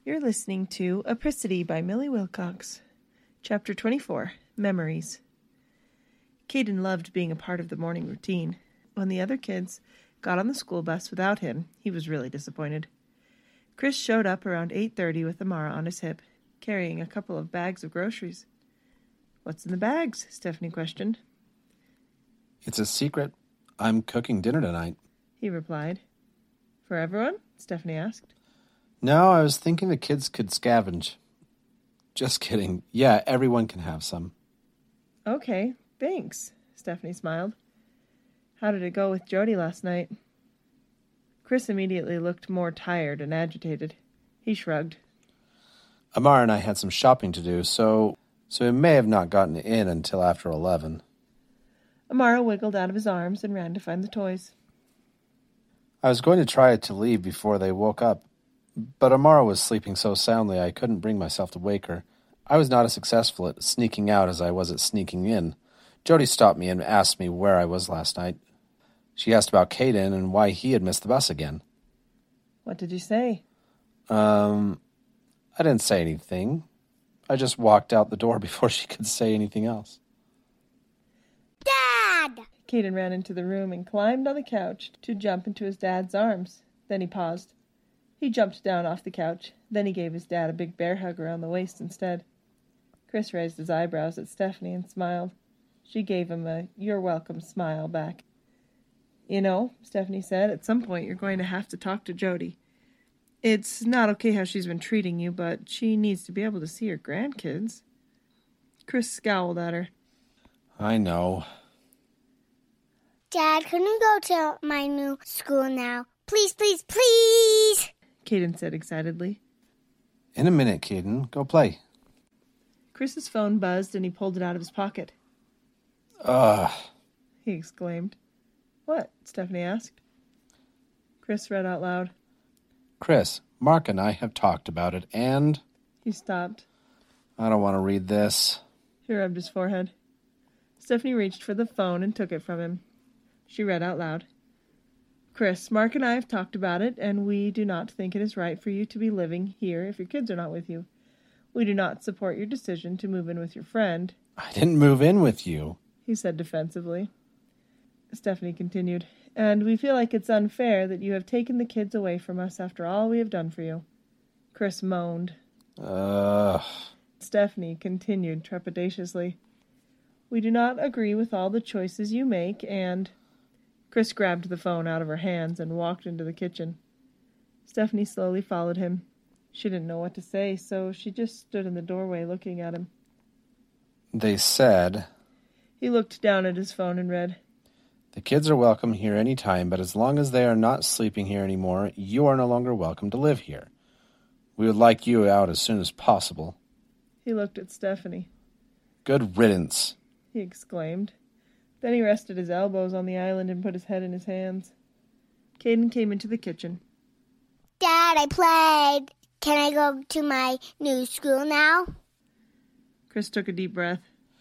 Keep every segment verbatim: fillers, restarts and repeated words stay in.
You're listening to Apricity by Millie Wilcox. Chapter twenty-four, Memories. Caden loved being a part of the morning routine. When the other kids got on the school bus without him, he was really disappointed. Chris showed up around eight thirty with Amara on his hip, carrying a couple of bags of groceries. "What's in the bags?" Stephanie questioned. "It's a secret. I'm cooking dinner tonight," he replied. "For everyone?" Stephanie asked. "No, I was thinking the kids could scavenge." "Just kidding. Yeah, everyone can have some." "Okay, thanks," Stephanie smiled. "How did it go with Jody last night?" Chris immediately looked more tired and agitated. He shrugged. "Amara and I had some shopping to do, so so we may have not gotten in until after eleven. Amara wiggled out of his arms and ran to find the toys. "I was going to try to leave before they woke up, but Amara was sleeping so soundly I couldn't bring myself to wake her. I was not as successful at sneaking out as I was at sneaking in. Jody stopped me and asked me where I was last night. She asked about Caden and why he had missed the bus again." "What did you say?" Um, I didn't say anything. I just walked out the door before she could say anything else." "Dad!" Caden ran into the room and climbed on the couch to jump into his dad's arms. Then he paused. He jumped down off the couch. Then he gave his dad a big bear hug around the waist instead. Chris raised his eyebrows at Stephanie and smiled. She gave him a "you're welcome" smile back. "You know," Stephanie said, "at some point you're going to have to talk to Jody. It's not okay how she's been treating you, but she needs to be able to see her grandkids." Chris scowled at her. "I know." "Dad, can we go to my new school now? Please, please, please!" Caden said excitedly. "In a minute, Caden. Go play." Chris's phone buzzed and he pulled it out of his pocket. Ugh, he exclaimed. "What?" Stephanie asked. Chris read out loud. "Chris, Mark and I have talked about it, and..." He stopped. "I don't want to read this." He rubbed his forehead. Stephanie reached for the phone and took it from him. She read out loud. "Chris, Mark and I have talked about it, and we do not think it is right for you to be living here if your kids are not with you. We do not support your decision to move in with your friend." "I didn't move in with you," he said defensively. Stephanie continued, "And we feel like it's unfair that you have taken the kids away from us after all we have done for you." Chris moaned. Ugh. Stephanie continued trepidatiously. "We do not agree with all the choices you make, and..." Chris grabbed the phone out of her hands and walked into the kitchen. Stephanie slowly followed him. She didn't know what to say, so she just stood in the doorway looking at him. "They said..." He looked down at his phone and read, "The kids are welcome here any time, but as long as they are not sleeping here anymore, you are no longer welcome to live here. We would like you out as soon as possible." He looked at Stephanie. "Good riddance," he exclaimed. Then he rested his elbows on the island and put his head in his hands. Caden came into the kitchen. "Dad, I played. Can I go to my new school now?" Chris took a deep breath.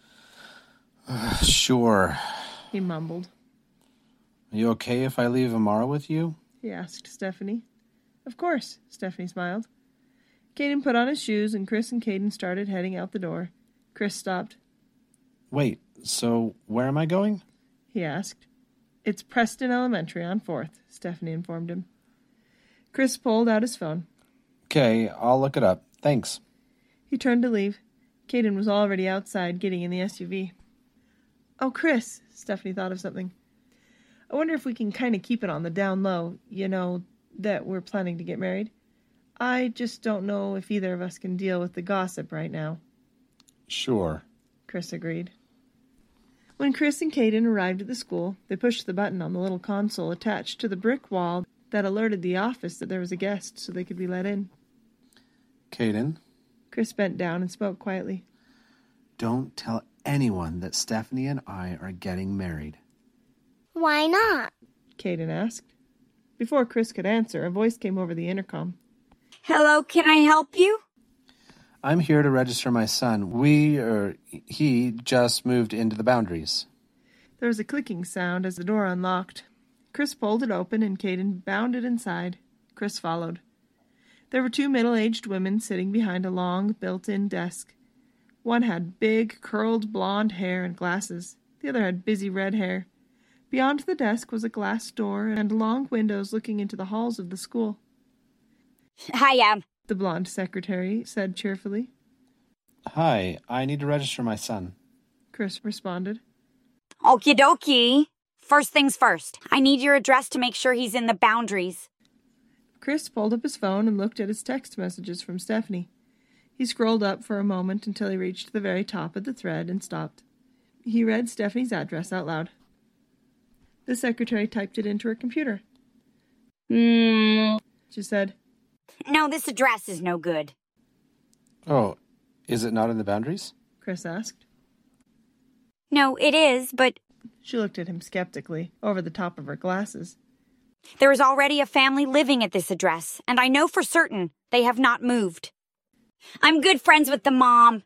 Uh, "Sure," he mumbled. "Are you okay if I leave Amara with you?" he asked Stephanie. "Of course," Stephanie smiled. Caden put on his shoes, and Chris and Caden started heading out the door. Chris stopped. "Wait, so where am I going?" he asked. "It's Preston Elementary on fourth, Stephanie informed him. Chris pulled out his phone. "Okay, I'll look it up. Thanks." He turned to leave. Caden was already outside, getting in the S U V. "Oh, Chris," Stephanie thought of something. "I wonder if we can kind of keep it on the down low, you know, that we're planning to get married. I just don't know if either of us can deal with the gossip right now." "Sure," Chris agreed. When Chris and Caden arrived at the school, they pushed the button on the little console attached to the brick wall that alerted the office that there was a guest so they could be let in. "Caden?" Chris bent down and spoke quietly. "Don't tell anyone that Stephanie and I are getting married." "Why not?" Caden asked. Before Chris could answer, a voice came over the intercom. "Hello, can I help you?" "I'm here to register my son. We, er, he just moved into the Boundaries." There was a clicking sound as the door unlocked. Chris pulled it open and Caden bounded inside. Chris followed. There were two middle-aged women sitting behind a long, built-in desk. One had big, curled blonde hair and glasses. The other had busy red hair. Beyond the desk was a glass door and long windows looking into the halls of the school. Hiya. The blonde secretary said cheerfully. Hi, I need to register my son. Chris responded. Okie dokie. First things first. I need your address to make sure he's in the boundaries. Chris pulled up his phone and looked at his text messages from Stephanie. He scrolled up for a moment until he reached the very top of the thread and stopped. He read Stephanie's address out loud. The secretary typed it into her computer. Hmm. She said. No, this address is no good. Oh, is it not in the boundaries? Chris asked. No, it is, but She looked at him skeptically, over the top of her glasses. there is already a family living at this address, and I know for certain they have not moved. I'm good friends with the mom.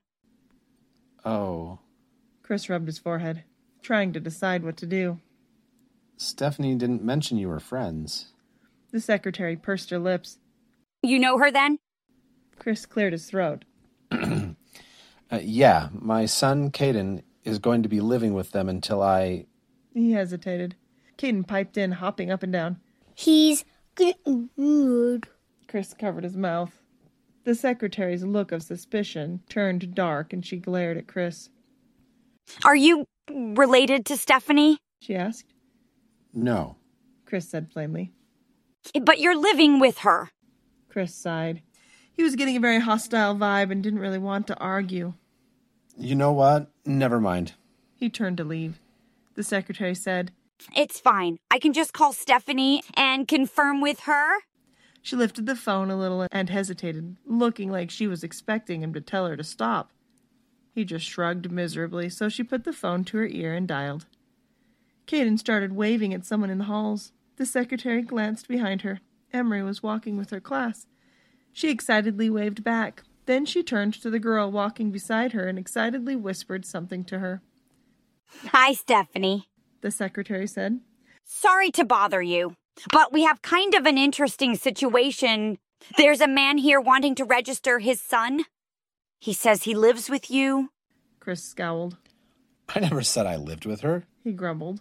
Oh. Chris rubbed his forehead, trying to decide what to do. Stephanie didn't mention you were friends. The secretary pursed her lips. You know her then? Chris cleared his throat. uh, yeah, my son, Caden, is going to be living with them until I... He hesitated. Caden piped in, hopping up and down. He's good. Chris covered his mouth. The secretary's look of suspicion turned dark, and she glared at Chris. Are you related to Stephanie? She asked. No. Chris said plainly. But you're living with her. Chris sighed. He was getting a very hostile vibe and didn't really want to argue. You know what? Never mind. He turned to leave. The secretary said, It's fine. I can just call Stephanie and confirm with her. She lifted the phone a little and hesitated, looking like she was expecting him to tell her to stop. He just shrugged miserably, so she put the phone to her ear and dialed. Caden started waving at someone in the halls. The secretary glanced behind her. Emery was walking with her class. She excitedly waved back. Then she turned to the girl walking beside her and excitedly whispered something to her. Hi, Stephanie. The secretary said. Sorry to bother you, but we have kind of an interesting situation. There's a man here wanting to register his son. He says he lives with you. Chris scowled. I never said I lived with her. He grumbled.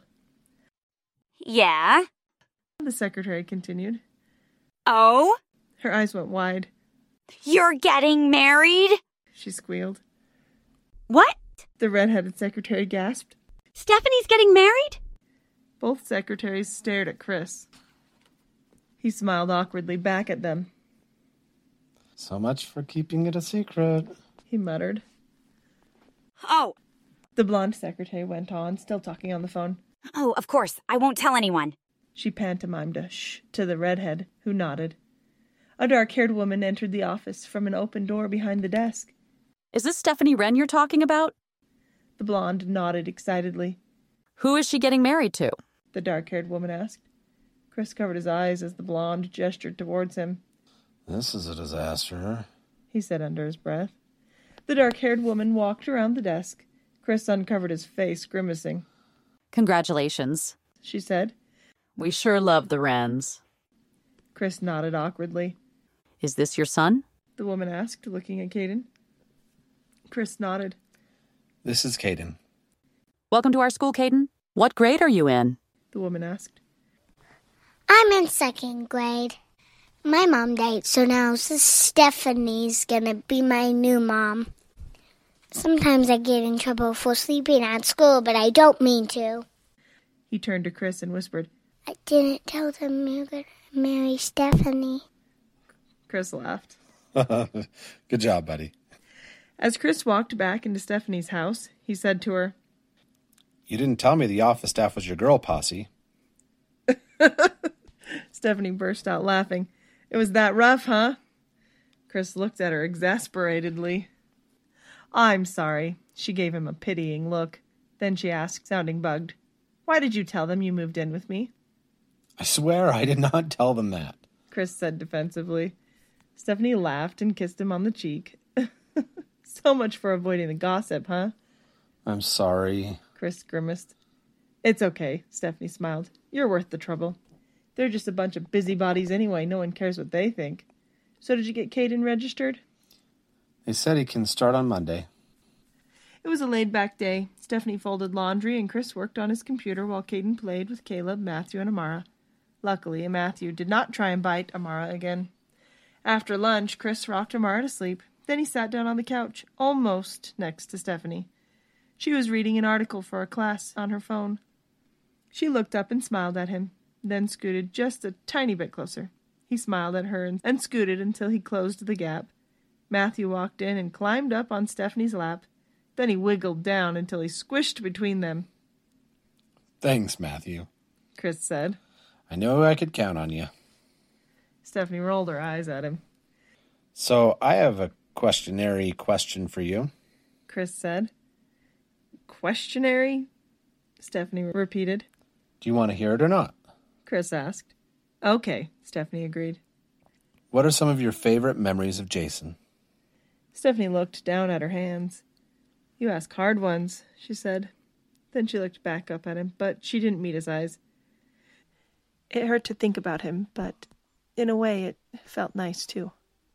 Yeah? The secretary continued. Oh? Her eyes went wide. You're getting married? She squealed. What? The red-headed secretary gasped. Stephanie's getting married? Both secretaries stared at Chris. He smiled awkwardly back at them. So much for keeping it a secret. He muttered. Oh. The blonde secretary went on, still talking on the phone. Oh, of course. I won't tell anyone. She pantomimed a shh to the redhead, who nodded. A dark-haired woman entered the office from an open door behind the desk. Is this Stephanie Wren you're talking about? The blonde nodded excitedly. Who is she getting married to? The dark-haired woman asked. Chris covered his eyes as the blonde gestured towards him. This is a disaster, he said under his breath. The dark-haired woman walked around the desk. Chris uncovered his face, grimacing. Congratulations, she said. We sure love the Wrens. Chris nodded awkwardly. Is this your son? The woman asked, looking at Caden. Chris nodded. This is Caden. Welcome to our school, Caden. What grade are you in? The woman asked. I'm in second grade. My mom died, so now Stephanie's gonna be my new mom. Sometimes I get in trouble for sleeping at school, but I don't mean to. He turned to Chris and whispered, I didn't tell them you're gonna marry Stephanie. Chris laughed. Good job, buddy. As Chris walked back into Stephanie's house, he said to her, You didn't tell me the office staff was your girl posse. Stephanie burst out laughing. It was that rough, huh? Chris looked at her exasperatedly. I'm sorry. She gave him a pitying look. Then she asked, sounding bugged, Why did you tell them you moved in with me? I swear I did not tell them that. Chris said defensively. Stephanie laughed and kissed him on the cheek. So much for avoiding the gossip, huh? I'm sorry. Chris grimaced. It's okay, Stephanie smiled. You're worth the trouble. They're just a bunch of busybodies anyway. No one cares what they think. So did you get Caden registered? They said he can start on Monday. It was a laid-back day. Stephanie folded laundry and Chris worked on his computer while Caden played with Caleb, Matthew, and Amara. Luckily, Matthew did not try and bite Amara again. After lunch, Chris rocked Amara to sleep. Then he sat down on the couch, almost next to Stephanie. She was reading an article for a class on her phone. She looked up and smiled at him, then scooted just a tiny bit closer. He smiled at her and, and scooted until he closed the gap. Matthew walked in and climbed up on Stephanie's lap. Then he wiggled down until he squished between them. Thanks, Matthew, Chris said. I know I could count on you. Stephanie rolled her eyes at him. So I have a questionary question for you. Chris said. Questionary? Stephanie repeated. Do you want to hear it or not? Chris asked. Okay, Stephanie agreed. What are some of your favorite memories of Jason? Stephanie looked down at her hands. You ask hard ones, she said. Then she looked back up at him, but she didn't meet his eyes. It hurt to think about him, but in a way it felt nice too.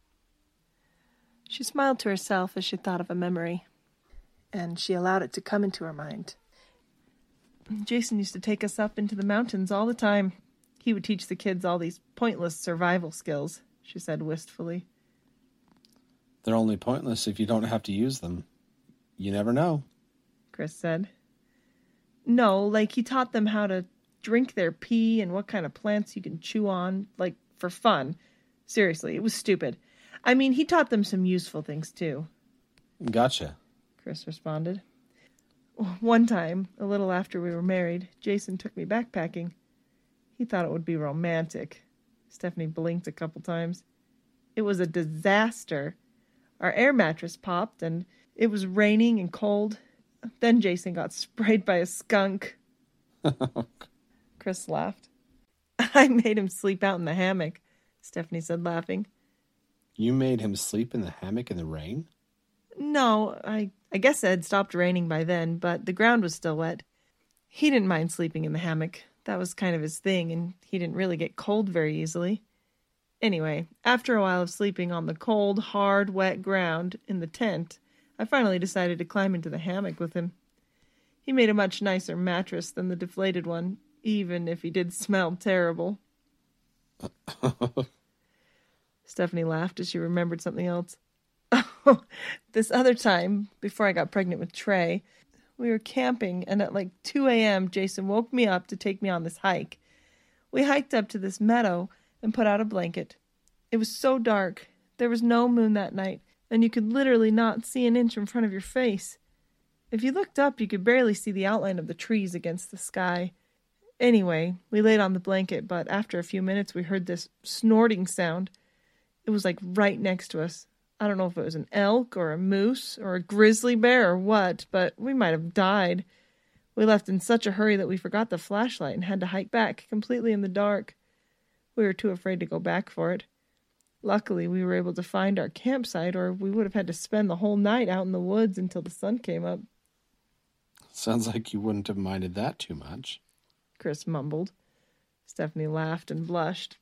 She smiled to herself as she thought of a memory, and she allowed it to come into her mind. Jason used to take us up into the mountains all the time. He would teach the kids all these pointless survival skills, she said wistfully. They're only pointless if you don't have to use them. You never know, Chris said. No, like he taught them how to drink their pee and what kind of plants you can chew on, like for fun. Seriously, it was stupid. I mean, he taught them some useful things too. Gotcha, Chris responded. One time, a little after we were married, Jason took me backpacking. He thought it would be romantic. Stephanie blinked a couple times. It was a disaster. Our air mattress popped, and it was raining and cold. Then Jason got sprayed by a skunk. Chris laughed. I made him sleep out in the hammock, Stephanie said, laughing. You made him sleep in the hammock in the rain? No, I, I guess it had stopped raining by then, but the ground was still wet. He didn't mind sleeping in the hammock. That was kind of his thing, and he didn't really get cold very easily. Anyway, after a while of sleeping on the cold, hard, wet ground in the tent, I finally decided to climb into the hammock with him. He made a much nicer mattress than the deflated one, even if he did smell terrible. Stephanie laughed as she remembered something else. Oh, this other time, before I got pregnant with Trey, we were camping, and at like two a.m., Jason woke me up to take me on this hike. We hiked up to this meadow and put out a blanket. It was so dark. There was no moon that night, and you could literally not see an inch in front of your face. If you looked up, you could barely see the outline of the trees against the sky. Anyway, we laid on the blanket, but after a few minutes, we heard this snorting sound. It was like right next to us. I don't know if it was an elk or a moose or a grizzly bear or what, but we might have died. We left in such a hurry that we forgot the flashlight and had to hike back completely in the dark. We were too afraid to go back for it. Luckily, we were able to find our campsite, or we would have had to spend the whole night out in the woods until the sun came up. Sounds like you wouldn't have minded that too much, Chris mumbled. Stephanie laughed and blushed.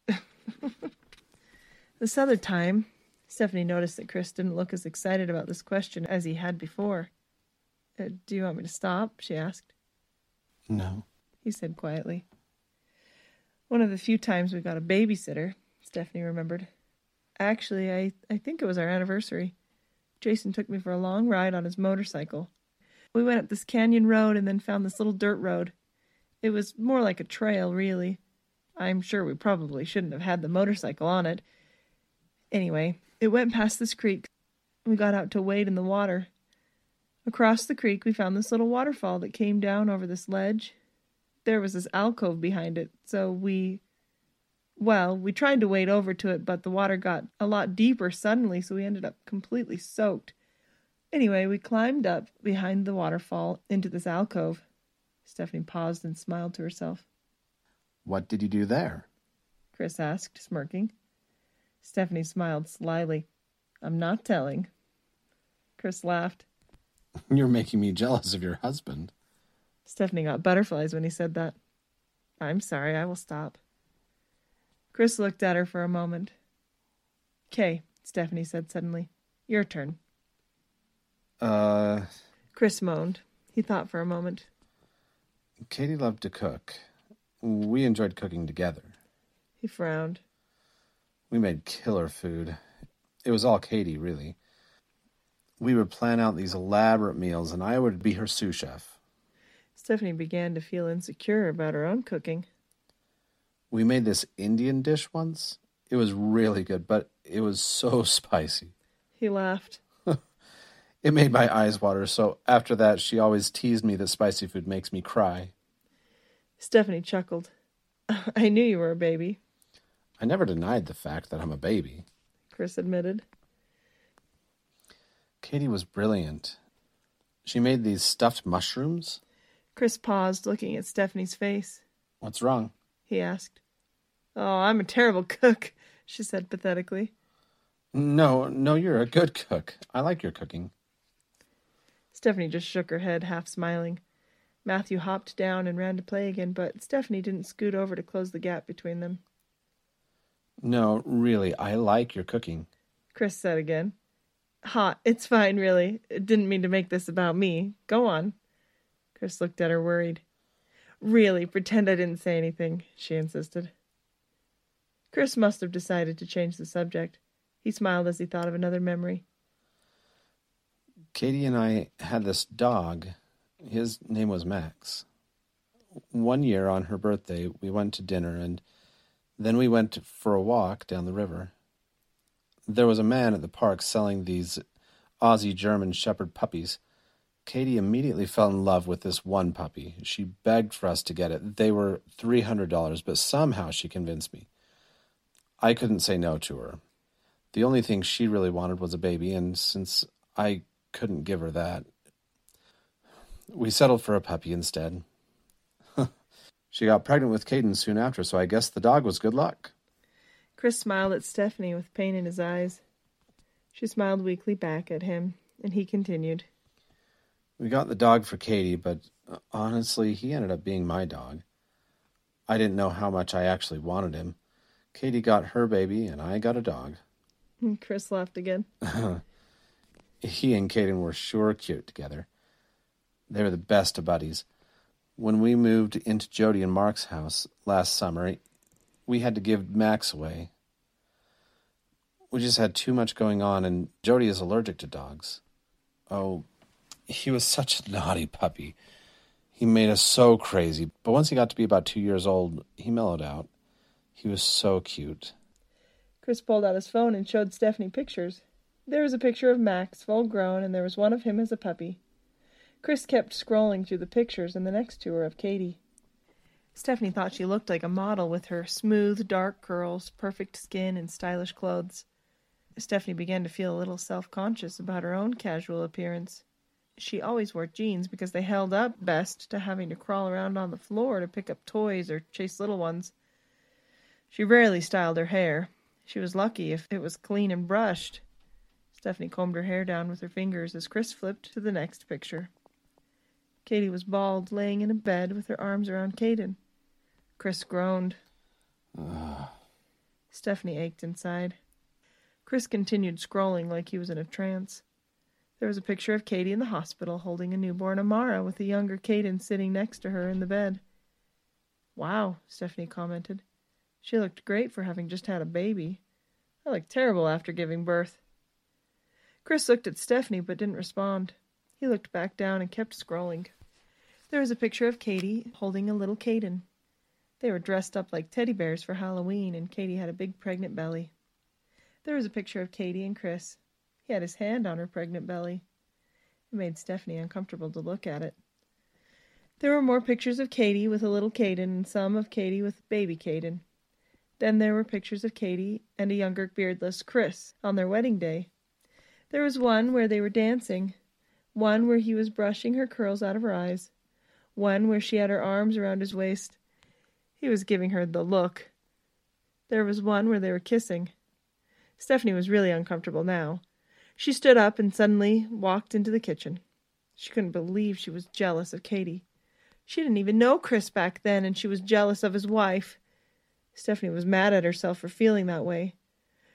This other time, Stephanie noticed that Chris didn't look as excited about this question as he had before. Uh, do you want me to stop? She asked. No, he said quietly. One of the few times we got a babysitter, Stephanie remembered. Actually, I, I think it was our anniversary. Jason took me for a long ride on his motorcycle. We went up this canyon road and then found this little dirt road. It was more like a trail, really. I'm sure we probably shouldn't have had the motorcycle on it. Anyway, it went past this creek. We got out to wade in the water. Across the creek, we found this little waterfall that came down over this ledge. There was this alcove behind it, so we... Well, we tried to wade over to it, but the water got a lot deeper suddenly, so we ended up completely soaked. Anyway, we climbed up behind the waterfall into this alcove. Stephanie paused and smiled to herself. What did you do there? Chris asked, smirking. Stephanie smiled slyly. I'm not telling. Chris laughed. You're making me jealous of your husband. Stephanie got butterflies when he said that. I'm sorry, I will stop. Chris looked at her for a moment. "'Kay," Stephanie said suddenly. "Your turn." Uh... Chris moaned. He thought for a moment. Katie loved to cook. We enjoyed cooking together. He frowned. We made killer food. It was all Katie, really. We would plan out these elaborate meals, and I would be her sous chef. Stephanie began to feel insecure about her own cooking. We made this Indian dish once. It was really good, but it was so spicy. He laughed. It made my eyes water, so after that she always teased me that spicy food makes me cry. Stephanie chuckled. "I knew you were a baby." I never denied the fact that I'm a baby. Chris admitted. Katie was brilliant. She made these stuffed mushrooms. Chris paused, looking at Stephanie's face. "What's wrong?" he asked. "Oh, I'm a terrible cook," she said pathetically. No, no, you're a good cook. I like your cooking. Stephanie just shook her head, half smiling. Matthew hopped down and ran to play again, but Stephanie didn't scoot over to close the gap between them. No, really, I like your cooking. Chris said again. "Ha, it's fine, really. Didn't mean to make this about me. Go on." Chris looked at her worried. "Really, pretend I didn't say anything," she insisted. Chris must have decided to change the subject. He smiled as he thought of another memory. Katie and I had this dog. His name was Max. One year on her birthday, we went to dinner, and then we went for a walk down the river. There was a man at the park selling these Aussie German Shepherd puppies. Katie immediately fell in love with this one puppy. She begged for us to get it. They were three hundred dollars, but somehow she convinced me. I couldn't say no to her. The only thing she really wanted was a baby, and since I couldn't give her that, we settled for a puppy instead. She got pregnant with Caden soon after, so I guess the dog was good luck. Chris smiled at Stephanie with pain in his eyes. She smiled weakly back at him, and he continued. We got the dog for Katie, but honestly, he ended up being my dog. I didn't know how much I actually wanted him. Katie got her baby, and I got a dog. Chris laughed again. He and Caden were sure cute together. They were the best of buddies. When we moved into Jody and Mark's house last summer, we had to give Max away. We just had too much going on, and Jody is allergic to dogs. Oh, he was such a naughty puppy. He made us so crazy, but once he got to be about two years old, he mellowed out. He was so cute. Chris pulled out his phone and showed Stephanie pictures. There was a picture of Max, full grown, and there was one of him as a puppy. Chris kept scrolling through the pictures, and the next two were of Katie. Stephanie thought she looked like a model with her smooth, dark curls, perfect skin, and stylish clothes. Stephanie began to feel a little self-conscious about her own casual appearance. She always wore jeans because they held up best to having to crawl around on the floor to pick up toys or chase little ones. She rarely styled her hair. She was lucky if it was clean and brushed. Stephanie combed her hair down with her fingers as Chris flipped to the next picture. Katie was bald, laying in a bed with her arms around Caden. Chris groaned. Ugh. Stephanie ached inside. Chris continued scrolling like he was in a trance. There was a picture of Katie in the hospital holding a newborn Amara with a younger Caden sitting next to her in the bed. "Wow," Stephanie commented. "She looked great for having just had a baby. I looked terrible after giving birth." Chris looked at Stephanie but didn't respond. He looked back down and kept scrolling. There was a picture of Katie holding a little Caden. They were dressed up like teddy bears for Halloween, and Katie had a big pregnant belly. There was a picture of Katie and Chris. He had his hand on her pregnant belly. It made Stephanie uncomfortable to look at it. There were more pictures of Katie with a little Caden and some of Katie with baby Caden. Then there were pictures of Katie and a younger beardless Chris on their wedding day. There was one where they were dancing, one where he was brushing her curls out of her eyes, one where she had her arms around his waist. He was giving her the look. There was one where they were kissing. Stephanie was really uncomfortable now. She stood up and suddenly walked into the kitchen. She couldn't believe she was jealous of Katie. She didn't even know Chris back then, and she was jealous of his wife. Stephanie was mad at herself for feeling that way.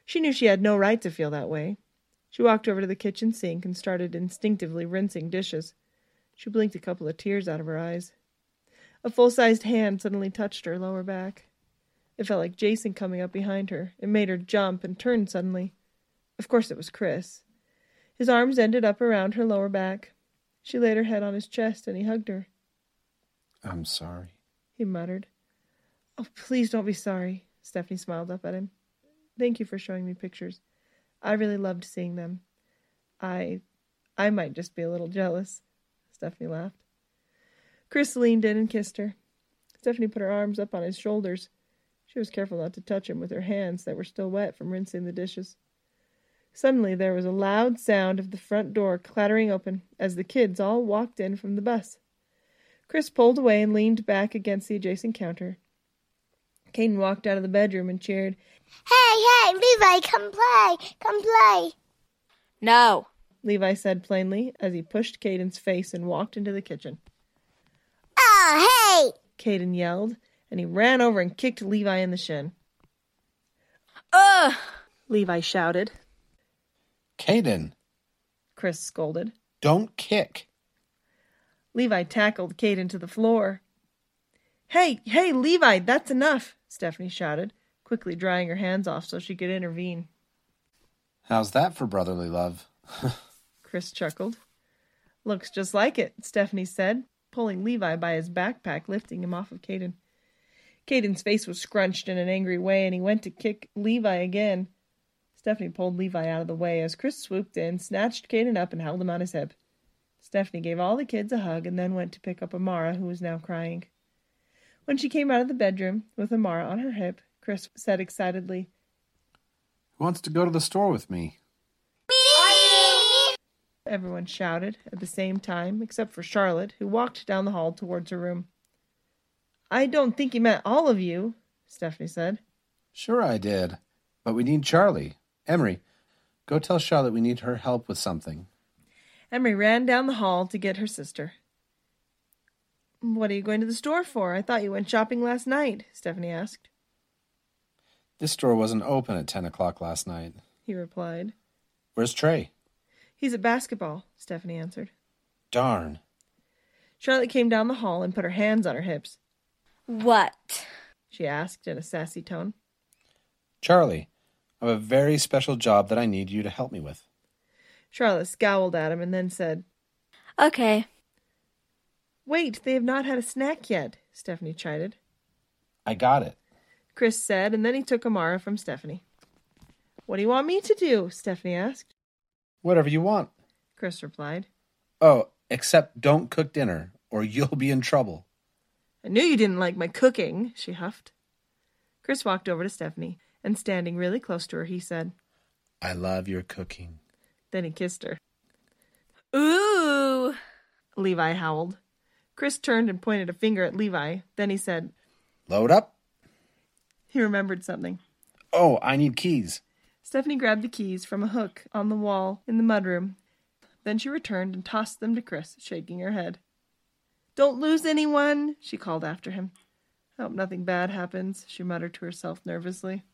She knew she had no right to feel that way. She walked over to the kitchen sink and started instinctively rinsing dishes. She blinked a couple of tears out of her eyes. A full-sized hand suddenly touched her lower back. It felt like Jason coming up behind her. It made her jump and turn suddenly. Of course it was Chris. His arms ended up around her lower back. She laid her head on his chest and he hugged her. I'm sorry, he muttered. Oh, please don't be sorry. Stephanie smiled up at him. Thank you for showing me pictures. I really loved seeing them. I... I might just be a little jealous. Stephanie laughed. Chris leaned in and kissed her. Stephanie put her arms up on his shoulders. She was careful not to touch him with her hands that were still wet from rinsing the dishes. Suddenly there was a loud sound of the front door clattering open as the kids all walked in from the bus. Chris pulled away and leaned back against the adjacent counter. Caden walked out of the bedroom and cheered, Hey, hey, Levi, come play, come play. No, Levi said plainly as he pushed Caden's face and walked into the kitchen. Oh, hey! Caden yelled, and he ran over and kicked Levi in the shin. Ugh! Levi shouted. Caden, Chris scolded. don't kick. Levi tackled Caden to the floor. Hey, hey, Levi, that's enough, Stephanie shouted, quickly drying her hands off so she could intervene. How's that for brotherly love? Chris chuckled. Looks just like it, Stephanie said, pulling Levi by his backpack, lifting him off of Caden. Caden's face was scrunched in an angry way, and he went to kick Levi again. Stephanie pulled Levi out of the way as Chris swooped in, snatched Caden up, and held him on his hip. Stephanie gave all the kids a hug and then went to pick up Amara, who was now crying. When she came out of the bedroom with Amara on her hip, Chris said excitedly, Who wants to go to the store with me? Everyone shouted at the same time, except for Charlotte, who walked down the hall towards her room. I don't think he meant all of you, Stephanie said. Sure I did, but we need Charlie. Emery, go tell Charlotte we need her help with something. Emery ran down the hall to get her sister. What are you going to the store for? I thought you went shopping last night, Stephanie asked. This store wasn't open at ten o'clock last night, he replied. Where's Trey? He's at basketball, Stephanie answered. Darn. Charlotte came down the hall and put her hands on her hips. What? She asked in a sassy tone. Charlie, I have a very special job that I need you to help me with. Charlotte scowled at him and then said, Okay. Wait, they have not had a snack yet, Stephanie chided. I got it. Chris said, and then he took Amara from Stephanie. What do you want me to do? Stephanie asked. Whatever you want. Chris replied. Oh, except don't cook dinner, or you'll be in trouble. I knew you didn't like my cooking, she huffed. Chris walked over to Stephanie, and standing really close to her, he said, I love your cooking. Then he kissed her. Ooh! Levi howled. Chris turned and pointed a finger at Levi. Then he said, Load up. He remembered something. Oh, I need keys. Stephanie grabbed the keys from a hook on the wall in the mudroom. Then she returned and tossed them to Chris, shaking her head. Don't lose anyone, she called after him. I hope nothing bad happens, she muttered to herself nervously.